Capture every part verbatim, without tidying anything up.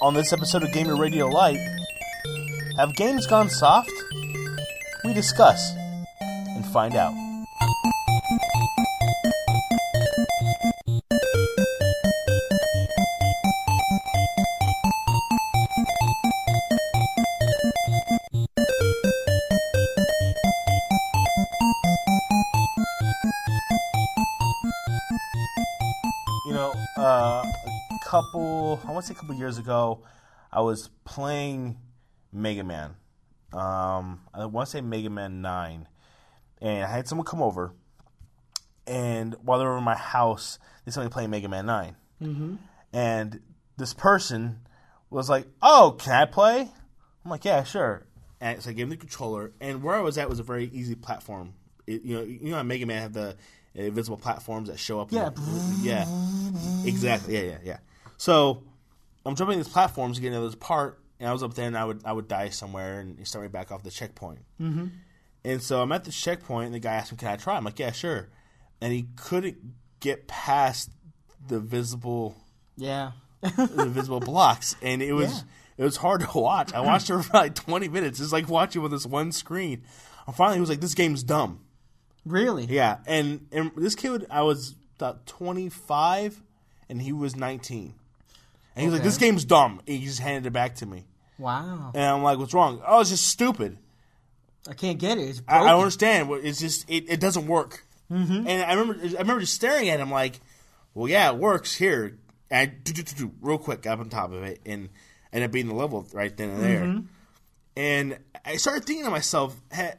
On this episode of Gamer Radio Light, have games gone soft? We discuss and find out. You know, uh, a couple, I want to say a couple years ago, I was playing Mega Man. Um, I want to say Mega Man nine. And I had someone come over, and while they were in my house, they saw me playing Mega Man nine. Mm-hmm. And this person was like, "Oh, can I play?" I'm like, "Yeah, sure." And so I gave him the controller, and where I was at was a very easy platform. It, you know, you know how Mega Man have the invisible platforms that show up. Yeah. In the, yeah. Exactly. Yeah, yeah, yeah. So I'm jumping these platforms to get into this part, and I was up there, and I would I would die somewhere, and you start me back off the checkpoint. Mm-hmm. And so I'm at the checkpoint, and the guy asked me, "Can I try?" I'm like, "Yeah, sure." And he couldn't get past the visible, Yeah. the visible blocks, and it was Yeah. it was hard to watch. I watched it for like twenty minutes. It's like watching with this one screen. And finally, he was like, "This game's dumb." Really? Yeah, and and this kid, I was about twenty-five, and he was nineteen. And he was like, Okay. "This game's dumb." And he just handed it back to me. Wow. And I'm like, "What's wrong?" "Oh, it's just stupid." I can't get it. It's I, broken. I don't understand. It's just it, it doesn't work. Mm-hmm. And I remember I remember just staring at him like, "Well, yeah, it works here." And I do, do, do, do, real quick got up on top of it and ended up beating the level right then and there. Mm-hmm. And I started thinking to myself, ha,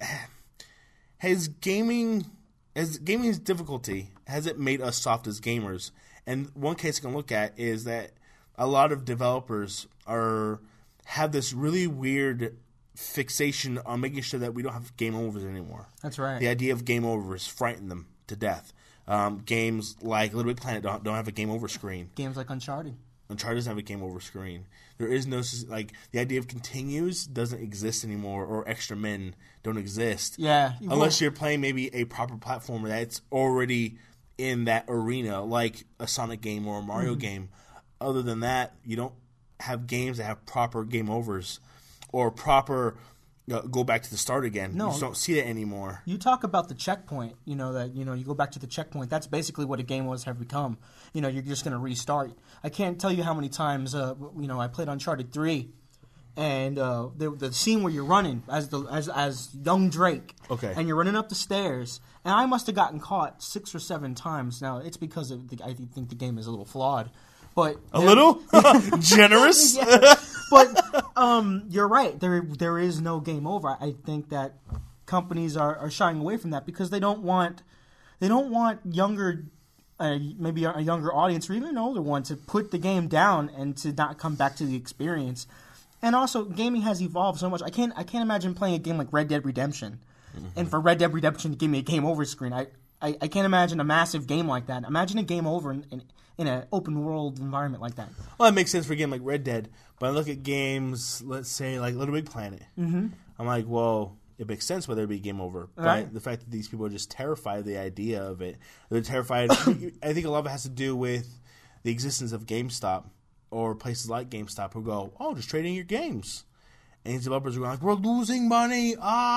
has gaming has gaming's difficulty has it made us soft as gamers? And one case I can look at is that a lot of developers are have this really weird fixation on making sure that we don't have game overs anymore. That's right. The idea of game overs frighten them to death. Um, games like Little Big Planet don't, don't have a game over screen. Games like Uncharted. Uncharted doesn't have a game over screen. There is no, like, the idea of continues doesn't exist anymore, or extra men don't exist. Yeah. Unless you're playing maybe a proper platformer that's already in that arena, like a Sonic game or a Mario mm-hmm. game. Other than that, you don't have games that have proper game overs or proper uh, go back to the start again. No. You just don't see that anymore. You talk about the checkpoint, you know, that, you know, you go back to the checkpoint. That's basically what a game was have become. You know, you're just going to restart. I can't tell you how many times, uh, you know, I played Uncharted three, and uh, the, the scene where you're running as the as as young Drake. Okay. And you're running up the stairs, and I must have gotten caught six or seven times. Now, it's because of the, I think the game is a little flawed. But a little generous, yeah. But um, you're right. There, there is no game over. I think that companies are, are shying away from that because they don't want, they don't want younger, uh, maybe a younger audience or even an older one to put the game down and to not come back to the experience. And also, gaming has evolved so much. I can't, I can't imagine playing a game like Red Dead Redemption, mm-hmm. and for Red Dead Redemption to give me a game over screen. I, I, I can't imagine a massive game like that. Imagine a game over in. in in an open world environment like that. Well, that makes sense for a game like Red Dead, but I look at games, let's say, like Little Big Planet. Mm-hmm. I'm like, well, it makes sense whether it be game over. But right. the fact that these people are just terrified of the idea of it, they're terrified. I think a lot of it has to do with the existence of GameStop or places like GameStop who go, oh, just trade in your games. And these developers are going like, we're losing money.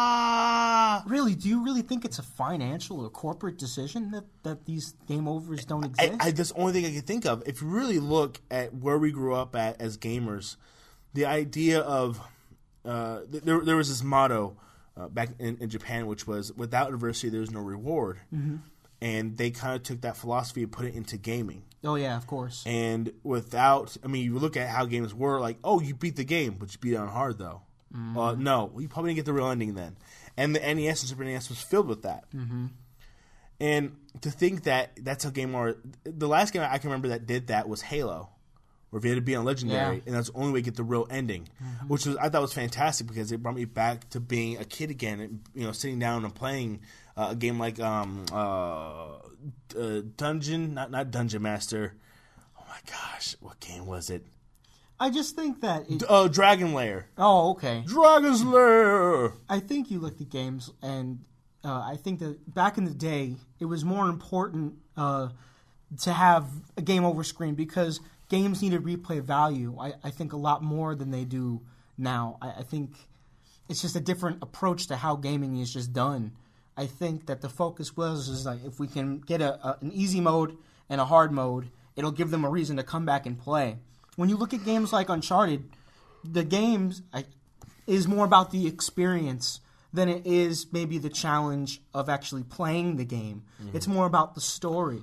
Ah! Really? Do you really think it's a financial or corporate decision that, that these game overs don't exist? I, I, that's the only thing I can think of. If you really look at where we grew up at as gamers, the idea of uh, there, there was this motto uh, back in, in Japan, which was, without adversity, there's no reward. Mm-hmm. And they kind of took that philosophy and put it into gaming. Oh, yeah, of course. And without, I mean, you look at how games were, like, oh, you beat the game, but you beat it on hard, though. Mm-hmm. Uh, no, you probably didn't get the real ending then. And the N E S and Super N E S was filled with that. Mm-hmm. And to think that that's how game are, the last game I can remember that did that was Halo, where if you had to be on Legendary, yeah. and that's the only way to get the real ending, mm-hmm. which was I thought was fantastic because it brought me back to being a kid again, and, you know, sitting down and playing uh, a game like um, uh, uh, Dungeon, not not Dungeon Master. Oh my gosh, what game was it? I just think that... It, uh, Dragon Lair. Oh, okay. Dragon's Lair! I think you look at games, and uh, I think that back in the day, it was more important uh, to have a game over screen because games needed replay value. I, I think a lot more than they do now. I, I think it's just a different approach to how gaming is just done. I think that the focus was is like if we can get a, a an easy mode and a hard mode, it'll give them a reason to come back and play. When you look at games like Uncharted, the games I, is more about the experience than it is maybe the challenge of actually playing the game. Mm-hmm. It's more about the story.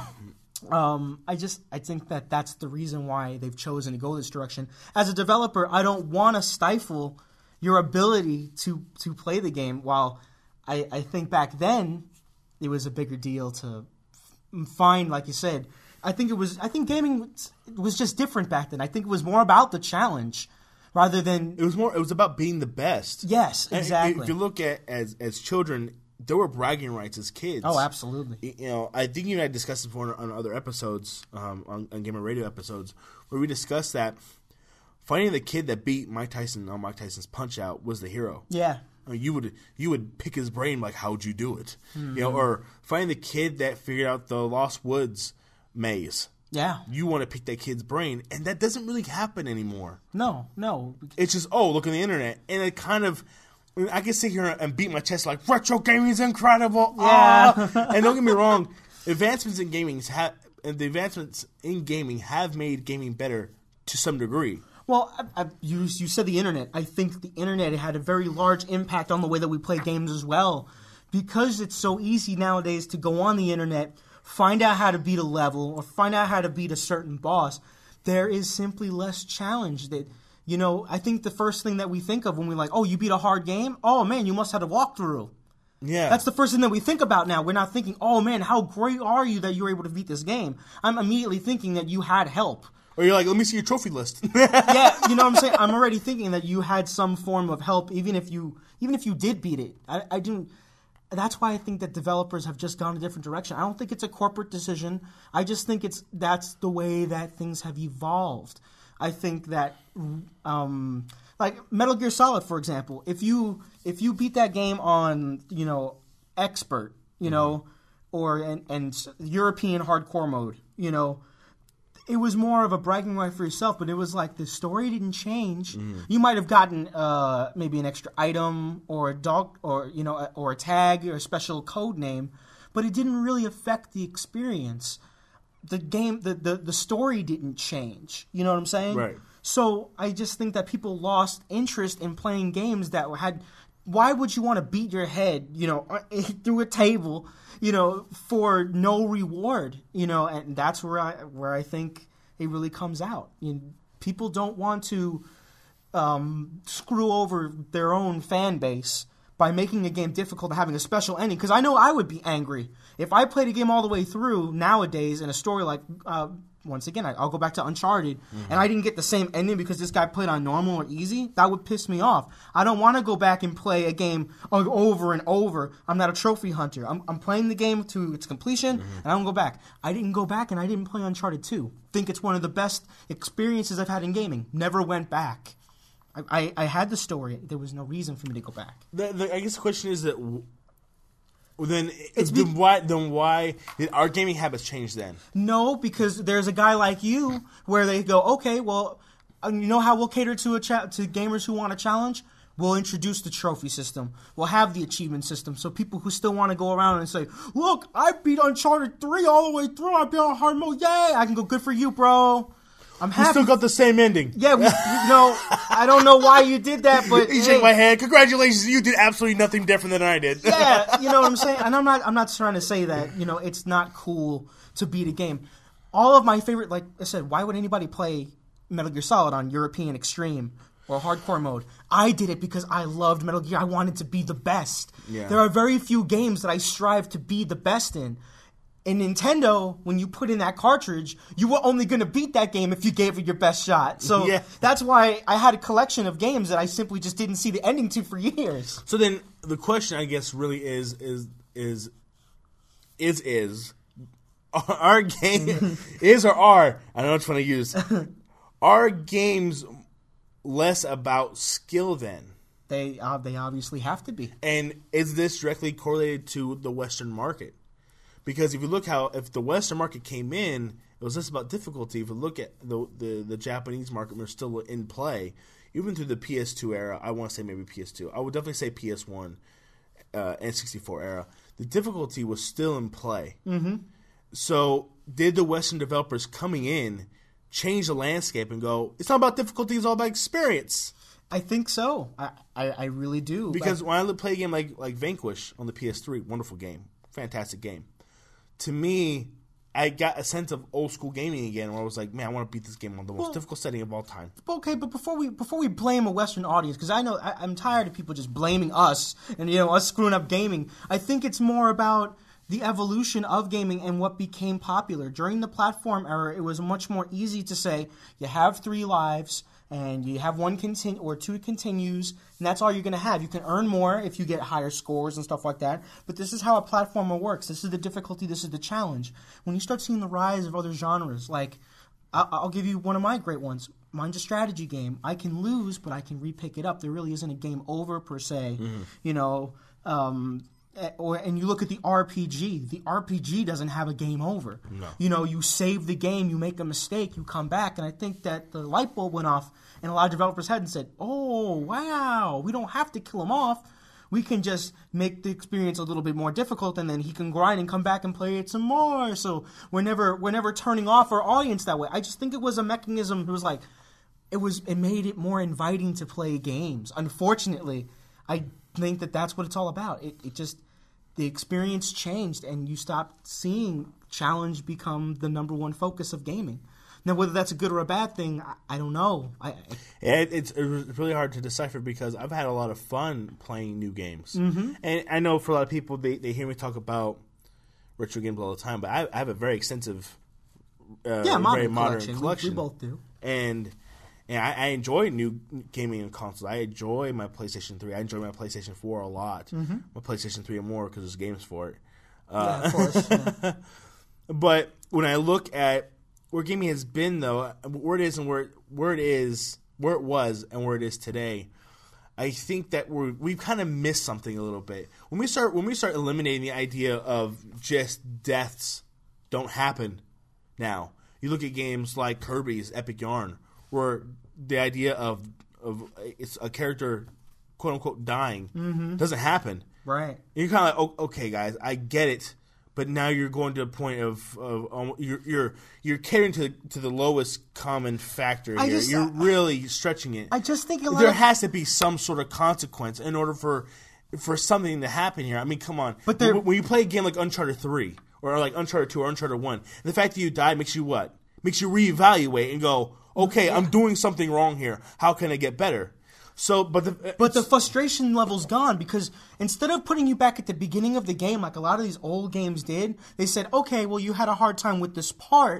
um, I just I think that that's the reason why they've chosen to go this direction. As a developer, I don't want to stifle your ability to, to play the game. While I, I think back then it was a bigger deal to f- find, like you said. I think it was. I think gaming was, was just different back then. I think it was more about the challenge rather than it was more. It was about being the best. Yes, exactly. And if you look at as as children, there were bragging rights as kids. Oh, absolutely. You know, I think you and I discussed this before on other episodes, um, on, on Gamer Radio episodes, where we discussed that finding the kid that beat Mike Tyson on Mike Tyson's Punch Out was the hero. Yeah. I mean, you would you would pick his brain like, how'd you do it? Mm-hmm. You know, or finding the kid that figured out the Lost Woods maze. Yeah. You want to pick that kid's brain, and that doesn't really happen anymore. No, no. It's just, oh, look on the internet, and it kind of, I, mean, I can sit here and beat my chest like, retro gaming is incredible. Yeah. Ah! And don't get me wrong, advancements in gaming have, and the advancements in gaming have made gaming better to some degree. Well, I, I, you you said the internet. I think the internet had a very large impact on the way that we play games as well, because it's so easy nowadays to go on the internet, find out how to beat a level or find out how to beat a certain boss. There is simply less challenge. That you know, I think the first thing that we think of when we're like, oh, you beat a hard game? Oh, man, you must have a walkthrough. Yeah. That's the first thing that we think about now. We're not thinking, oh, man, how great are you that you were able to beat this game? I'm immediately thinking that you had help. Or you're like, let me see your trophy list. Yeah, you know what I'm saying? I'm already thinking that you had some form of help, even if you even if you did beat it. I, I didn't. That's why I think that developers have just gone a different direction. I don't think it's a corporate decision. I just think it's that's the way that things have evolved. I think that, um, like Metal Gear Solid, for example, if you if you beat that game on you know expert, you know, mm-hmm. or and, and European hardcore mode, you know. It was more of a bragging right for yourself, but it was like the story didn't change. Mm. You might have gotten uh, maybe an extra item or a dog, or you know, or a tag or a special code name, but it didn't really affect the experience. The game, the, the, the story didn't change. You know what I'm saying? Right. So I just think that people lost interest in playing games that had. Why would you want to beat your head, you know, through a table, you know, for no reward, you know? And that's where I where I think it really comes out. You know, people don't want to um, screw over their own fan base by making a game difficult and having a special ending. Because I know I would be angry if I played a game all the way through nowadays in a story like. Uh, Once again, I'll go back to Uncharted, mm-hmm. and I didn't get the same ending because this guy played on normal or easy. That would piss me off. I don't want to go back and play a game over and over. I'm not a trophy hunter. I'm, I'm playing the game to its completion, mm-hmm. and I don't go back. I didn't go back, and I didn't play Uncharted two. Think it's one of the best experiences I've had in gaming. Never went back. I, I, I had the story. There was no reason for me to go back. The, the, I guess the question is that... Well, then, it's then be- why? Then why did our gaming habits change? Then no, because there's a guy like you where they go, okay, well, you know how we'll cater to a cha- to gamers who want a challenge. We'll introduce the trophy system. We'll have the achievement system, so people who still want to go around and say, "Look, I beat Uncharted three all the way through. I beat on hard mode. Yay! I can go. Good for you, bro." I'm happy. You still got the same ending. Yeah, we, we, no, I don't know why you did that, but you hey, shake my head. Congratulations, you did absolutely nothing different than I did. Yeah, you know what I'm saying. And I'm not, I'm not trying to say that you know it's not cool to beat a game. All of my favorite, like I said, why would anybody play Metal Gear Solid on European Extreme or hardcore mode? I did it because I loved Metal Gear. I wanted to be the best. Yeah. There are very few games that I strive to be the best in. In Nintendo, when you put in that cartridge, you were only going to beat that game if you gave it your best shot. So yeah. That's why I had a collection of games that I simply just didn't see the ending to for years. So then the question, I guess, really is is is is is our game is or are I don't know which one to use. Are games less about skill then? They uh, they obviously have to be. And is this directly correlated to the Western market? Because if you look how, if the Western market came in It was less about difficulty. If you look at the the, the Japanese market, they're still in play. Even through the P S two era, I want to say maybe P S two. I would definitely say P S one uh, and sixty-four era. The difficulty was still in play. Mm-hmm. So did the Western developers coming in change the landscape and go, it's not about difficulty, it's all about experience? I think so. I, I, I really do. Because I, when I play a game like, like Vanquish on the P S three, wonderful game, fantastic game. To me, I got a sense of old school gaming again, where I was like, man, I want to beat this game on the most well, difficult setting of all time. Okay, but before we before we blame a Western audience, because I know I, I'm tired of people just blaming us and you know us screwing up gaming. I think it's more about the evolution of gaming and what became popular during the platform era. It was much more easy to say you have three lives. And you have one continue or two continues, and that's all you're going to have. You can earn more if you get higher scores and stuff like that. But this is how a platformer works. This is the difficulty. This is the challenge. When you start seeing the rise of other genres, like I'll, I'll give you one of my great ones. Mine's a strategy game. I can lose, but I can re-pick it up. There really isn't a game over per se. Mm-hmm. You know. Um, Or, and you look at the R P G. The R P G doesn't have a game over. No. You know, you save the game, you make a mistake, you come back, and I think that the light bulb went off in a lot of developers' head and said, "Oh, wow, we don't have to kill him off. We can just make the experience a little bit more difficult, and then he can grind and come back and play it some more." So we're never we're never turning off our audience that way. I just think it was a mechanism. It was like it was it made it more inviting to play games. Unfortunately, I think that that's what it's all about. It it just the experience changed, and you stopped seeing challenge become the number one focus of gaming. Now, whether that's a good or a bad thing, I, I don't know. I, I, it, it's, it's really hard to decipher because I've had a lot of fun playing new games. Mm-hmm. And I know for a lot of people, they, they hear me talk about retro games all the time, but I, I have a very extensive, uh, yeah, modern very modern collection. collection. We, we both do. And... And I, I enjoy new gaming and consoles. I enjoy my PlayStation three. I enjoy my PlayStation four a lot. Mm-hmm. My PlayStation three more because there's games for it. Uh, yeah, of course. Yeah. But when I look at where gaming has been, though, where it is and where where it is, where it was, and where it is today, I think that we're we've kind of missed something a little bit. When we start when we start eliminating the idea of just deaths don't happen now. You look at games like Kirby's Epic Yarn, where the idea of of it's a character, quote unquote, dying mm-hmm. doesn't happen. Right. And you're kind of like, oh, okay, guys, I get it, but now you're going to a point of, of um, you're you're you're catering to to the lowest common factor here. Just, you're really stretching it. I just think a lot there of, has to be some sort of consequence in order for for something to happen here. I mean, come on. But when, when you play a game like Uncharted three or like Uncharted two or Uncharted one, the fact that you die makes you what? Makes you reevaluate and go, okay, yeah. I'm doing something wrong here. How can I get better? So, but the but the frustration level's gone because instead of putting you back at the beginning of the game like a lot of these old games did, they said, okay, well, you had a hard time with this part,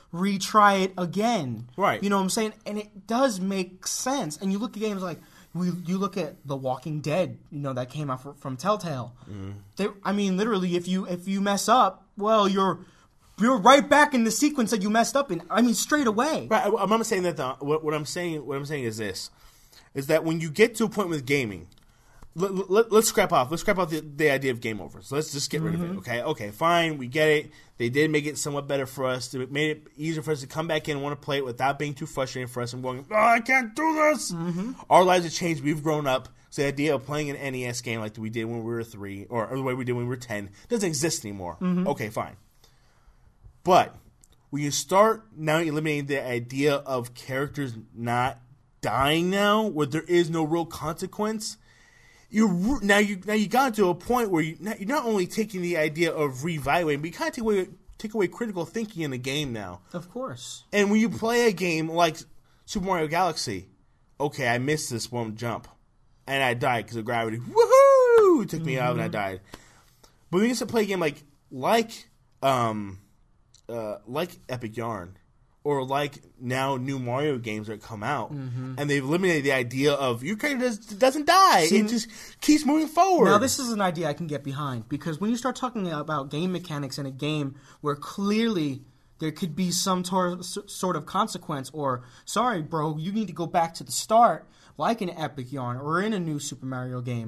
retry it again. Right. You know what I'm saying? And it does make sense. And you look at games like we, you look at The Walking Dead, you know, that came out for, from Telltale. Mm. They, I mean, literally, if you if you mess up, well, you're You're right back in the sequence that you messed up in. I mean, straight away. Right. I'm not saying that. The, what, what I'm saying, what I'm saying is this: is that when you get to a point with gaming, let, let, let's scrap off. Let's scrap off the, the idea of game over. So let's just get rid mm-hmm. of it. Okay. Okay. Fine. We get it. They did make it somewhat better for us. It made it easier for us to come back in and want to play it without being too frustrating for us and going, "Oh, I can't do this." Mm-hmm. Our lives have changed. We've grown up. So the idea of playing an N E S game like we did when we were three, or, or the way we did when we were ten, doesn't exist anymore. Mm-hmm. Okay. Fine. But when you start now eliminating the idea of characters not dying now, where there is no real consequence, you now you now you got to a point where you you're not only taking the idea of reevaluating, but you kind of take away take away critical thinking in the game now. Of course. And when you play a game like Super Mario Galaxy, okay, I missed this one jump, and I died because of gravity. Woohoo! It took me mm-hmm. out, and I died. But when you used to play a game like like um. Uh, like Epic Yarn, or like now new Mario games that come out, mm-hmm. and they've eliminated the idea of your character does, doesn't die; See, it just keeps moving forward. Now, this is an idea I can get behind because when you start talking about game mechanics in a game where clearly there could be some tor- sort of consequence, or sorry, bro, you need to go back to the start, like in Epic Yarn or in a new Super Mario game.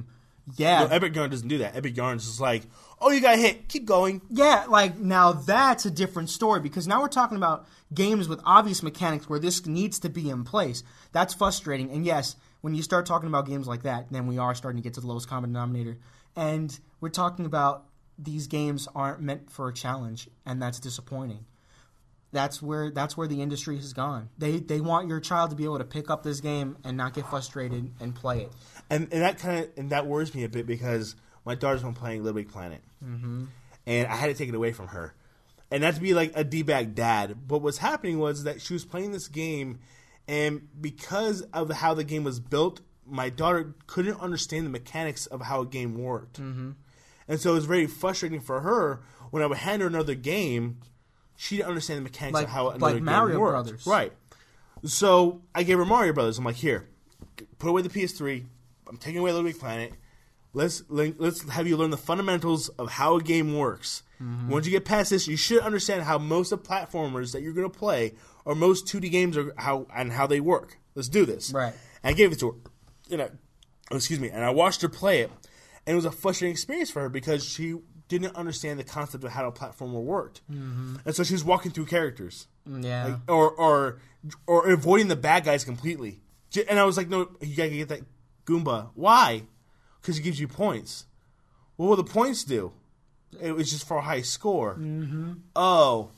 Yeah. No, Epic Yarn doesn't do that. Epic Yarns is like, oh, you got hit. Keep going. Yeah, like, now that's a different story, because now we're talking about games with obvious mechanics where this needs to be in place. That's frustrating. And yes, when you start talking about games like that, then we are starting to get to the lowest common denominator. And we're talking about these games aren't meant for a challenge, and that's disappointing. That's where that's where the industry has gone. They they want your child to be able to pick up this game and not get frustrated and play it. And and that kind of and that worries me a bit, because my daughter's been playing Little Big Planet, mm-hmm. and I had to take it away from her, and not to be like a d-bag dad. But what's happening was that she was playing this game, and because of how the game was built, my daughter couldn't understand the mechanics of how a game worked, mm-hmm. and so it was very frustrating for her when I would hand her another game. She didn't understand the mechanics like, of how another like game Mario worked. Brothers. Right. So I gave her Mario Brothers. I'm like, here, put away the P S three. I'm taking away Little Big Planet. Let's let's have you learn the fundamentals of how a game works. Mm-hmm. Once you get past this, you should understand how most of platformers that you're going to play, or most two D games, are how and how they work. Let's do this. Right. And I gave it to her. And I, oh, excuse me. And I watched her play it, and it was a frustrating experience for her because she didn't understand the concept of how a platformer worked, mm-hmm. and so she was walking through characters, yeah, like, or or or avoiding the bad guys completely. And I was like, no, you gotta get that Goomba. Why? Because it gives you points. What will the points do? It was just for a high score. Mm-hmm. Oh,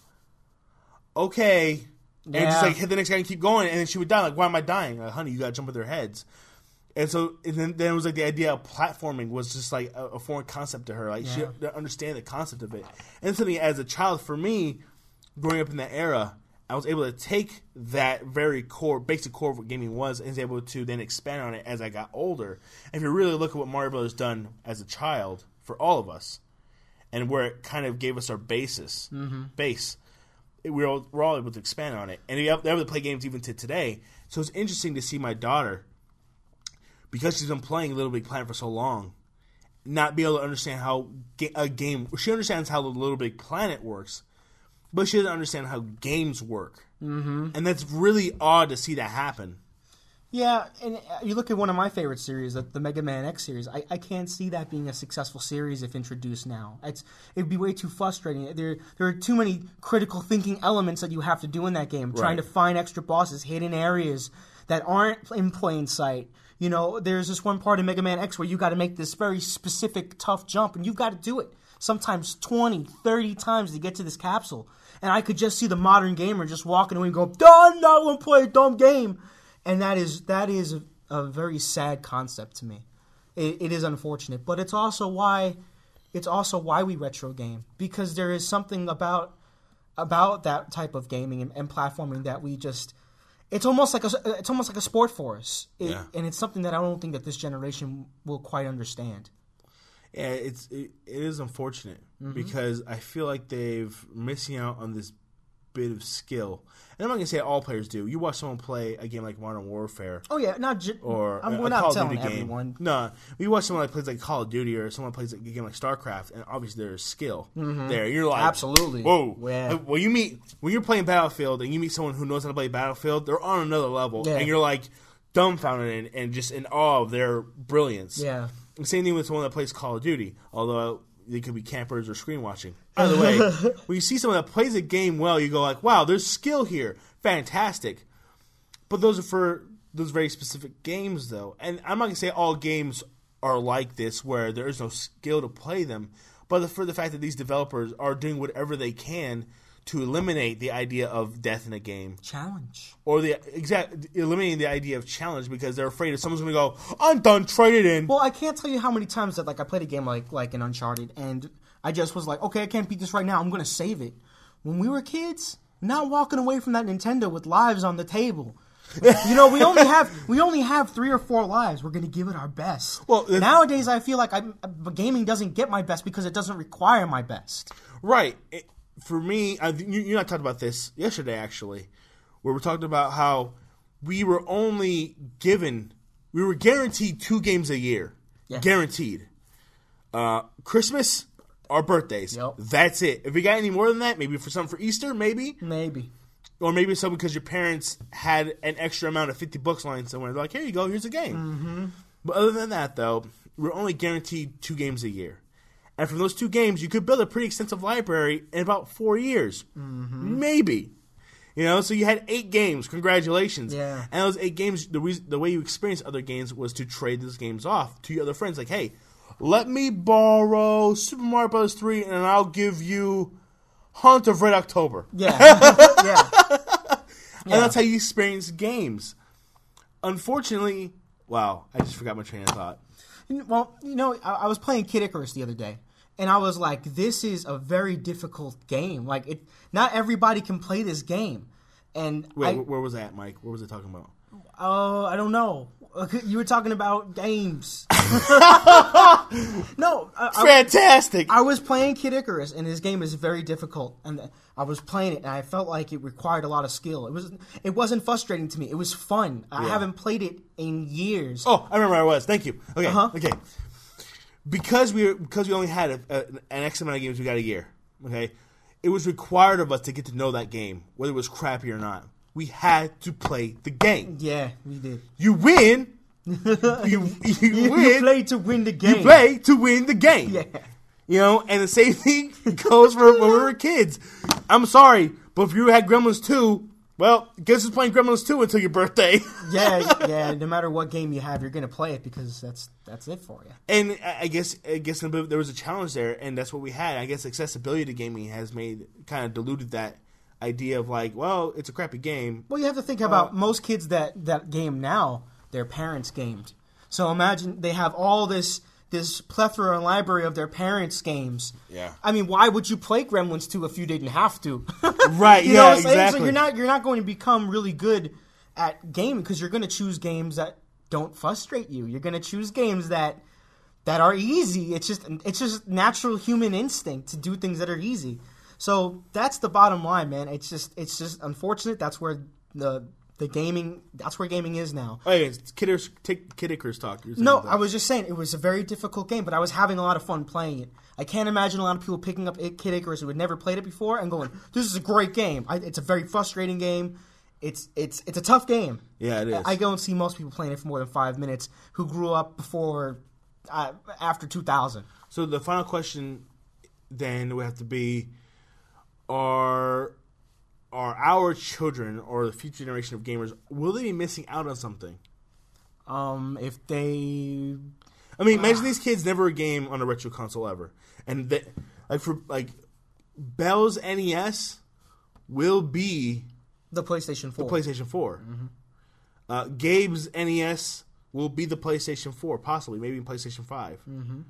okay. Yeah. And just like hit the next guy and keep going, and then she would die. Like, why am I dying? Like, honey, you gotta jump at their heads. And so and then, then it was like the idea of platforming was just like a, a foreign concept to her. Like, yeah. She didn't understand the concept of it. And something as a child, for me, growing up in that era, I was able to take that very core, basic core of what gaming was, and was able to then expand on it as I got older. And if you really look at what Mario Brothers done as a child for all of us, and where it kind of gave us our basis, mm-hmm. base, it, we were all, we're all able to expand on it. And we were able to play games even to today. So it's interesting to see my daughter, because she's been playing Little Big Planet for so long, not be able to understand how ga- a game... She understands how the Little Big Planet works, but she doesn't understand how games work. Mm-hmm. And that's really odd to see that happen. Yeah, and you look at one of my favorite series, the Mega Man X series. I, I can't see that being a successful series if introduced now. It's It'd be way too frustrating. There, there are too many critical thinking elements that you have to do in that game. Right. Trying to find extra bosses, hidden areas that aren't in plain sight. You know, there's this one part in Mega Man X where you got to make this very specific, tough jump, and you've got to do it sometimes twenty, thirty times to get to this capsule. And I could just see the modern gamer just walking away and go, "Done, not want to play a dumb game." And that is that is a, a very sad concept to me. It, it is unfortunate, but it's also why it's also why we retro game, because there is something about about that type of gaming and, and platforming that we just. It's almost like a it's almost like a sport for us, it, yeah. and it's something that I don't think that this generation will quite understand. Yeah, it's it, it is unfortunate mm-hmm. because I feel like they've missing out on this bit of skill. And I'm not gonna say all players do. You watch someone play a game like Modern Warfare. Oh yeah, not ju- or I'm, a, we're a not Call telling of Duty everyone. Game. No, you watch someone that plays like Call of Duty, or someone plays like a game like StarCraft, and obviously there's skill mm-hmm. there. You're like, absolutely, whoa. Yeah. When you meet when you're playing Battlefield and you meet someone who knows how to play Battlefield, they're on another level, yeah. and you're like dumbfounded and, and just in awe of their brilliance. Yeah. The same thing with someone that plays Call of Duty, although they could be campers or screen watching. By the way, when you see someone that plays a game well, you go like, wow, there's skill here. Fantastic. But those are for those very specific games, though. And I'm not going to say all games are like this where there is no skill to play them, but the, for the fact that these developers are doing whatever they can to eliminate the idea of death in a game. Challenge. Or the exact eliminating the idea of challenge because they're afraid if someone's going to go, I'm done, trade it in. Well, I can't tell you how many times that like I played a game like like in Uncharted and I just was like, okay, I can't beat this right now. I'm going to save it. When we were kids, not walking away from that Nintendo with lives on the table. You know, we only have we only have three or four lives. We're going to give it our best. Well, nowadays I feel like I'm, gaming doesn't get my best because it doesn't require my best. Right. It, For me, I, you, you and I talked about this yesterday, actually, where we're talking about how we were only given, we were guaranteed two games a year. Yeah. Guaranteed. Uh, Christmas, our birthdays. Yep. That's it. If we got any more than that, maybe for something for Easter, maybe. Maybe. Or maybe something because your parents had an extra amount of fifty bucks lying somewhere. They're like, here you go, here's a game. Mm-hmm. But other than that, though, we're only guaranteed two games a year. And from those two games, you could build a pretty extensive library in about four years. Mm-hmm. Maybe. You know, so you had eight games. Congratulations. Yeah. And those eight games, the reason, the way you experienced other games was to trade those games off to your other friends. Like, hey, let me borrow Super Mario Bros. three and I'll give you Hunt of Red October. Yeah. yeah. And that's how you experience games. Unfortunately, wow, I just forgot my train of thought. Well, you know, I, I was playing Kid Icarus the other day. And I was like, this is a very difficult game. Like, it, not everybody can play this game. And Wait, I, where was that, Mike? What was it talking about? Oh, uh, I don't know. You were talking about games. no. I, Fantastic. I, I was playing Kid Icarus, and this game is very difficult. And I was playing it, and I felt like it required a lot of skill. It, was, it wasn't frustrating to me. It was fun. I Yeah. haven't played it in years. Oh, I remember where I was. Thank you. Okay, Uh-huh. okay. Because we were, because we only had a, a, an X amount of games we got a year, okay, it was required of us to get to know that game, whether it was crappy or not. We had to play the game. Yeah, we did. You win. you, you, You, win. you play to win the game. You play to win the game. Yeah. You know, and the same thing goes for when we were kids. I'm sorry, but if you had Gremlins two, well, guess who's playing Gremlins two until your birthday? yeah, yeah. No matter what game you have, you're gonna play it because that's that's it for you. And I guess I guess there was a challenge there, and that's what we had. I guess accessibility to gaming has made kind of diluted that idea of like, well, it's a crappy game. Well, you have to think about most kids that that game now. Their parents gamed, so imagine they have all this this plethora and library of their parents' games. Yeah. I mean, why would you play Gremlins two if you didn't have to? Right. you yeah. know what I'm saying? Exactly. So you're not you're not going to become really good at gaming because you're going to choose games that don't frustrate you. You're going to choose games that that are easy. It's just it's just natural human instinct to do things that are easy. So that's the bottom line, man. It's just it's just unfortunate. That's where the the gaming that's where gaming is now. Oh, yeah, Kid Icarus, take Kid Icarus talk. No, I was just saying it was a very difficult game, but I was having a lot of fun playing it. I can't imagine a lot of people picking up Kid Icarus who had never played it before and going, "This is a great game." I, it's a very frustrating game. It's it's it's a tough game. Yeah, it is. I don't see most people playing it for more than five minutes who grew up before uh, after two thousand. So the final question then would have to be: Are are our children or the future generation of gamers, will they be missing out on something? Um, if they, I mean, imagine these kids never game on a retro console ever, and they, like for like Bell's N E S will be the PlayStation four. The PlayStation four. Mm-hmm. Uh, Gabe's N E S will be the PlayStation four, possibly, maybe PlayStation five. Mm-hmm.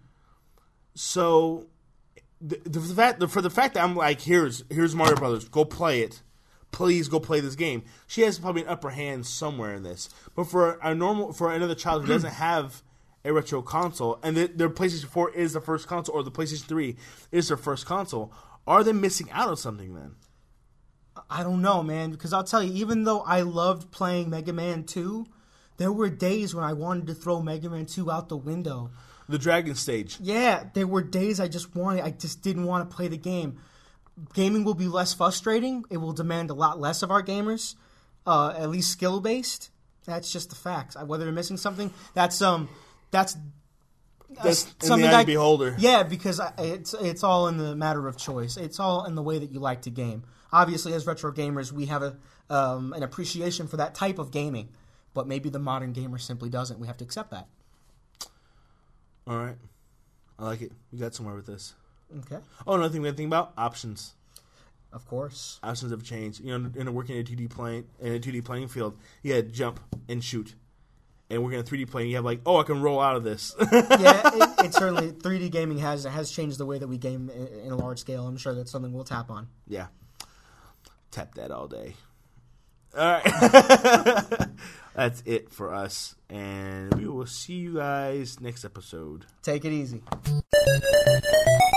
So, the, the fact the, for the fact that I'm like, here's here's Mario Brothers, go play it. Please go play this game. She has probably an upper hand somewhere in this. But for a normal, for another child who doesn't have a retro console, and the, their PlayStation four is the first console, or the PlayStation three is their first console, are they missing out on something then? I don't know, man, because I'll tell you, even though I loved playing Mega Man two, there were days when I wanted to throw Mega Man two out the window. The Dragon Stage. Yeah, there were days I just wanted, I just didn't want to play the game. Gaming will be less frustrating. It will demand a lot less of our gamers, uh, at least skill-based. That's just the facts. Whether they're missing something, that's um, that's, that's something in the eye I, of the beholder. Yeah, because I, it's it's all in the matter of choice. It's all in the way that you like to game. Obviously, as retro gamers, we have a um, an appreciation for that type of gaming, but maybe the modern gamer simply doesn't. We have to accept that. All right, I like it. We got somewhere with this. Okay. Oh, another thing we have to think about, options. Of course. Options have changed. You know, in a working in a two D plane in a two D playing field, you had jump and shoot. And working in a three D plane, you have like, oh, I can roll out of this. yeah, it, it certainly three D gaming has has changed the way that we game in, in a large scale. I'm sure that's something we'll tap on. Yeah. Tap that all day. All right. That's it for us. And we will see you guys next episode. Take it easy.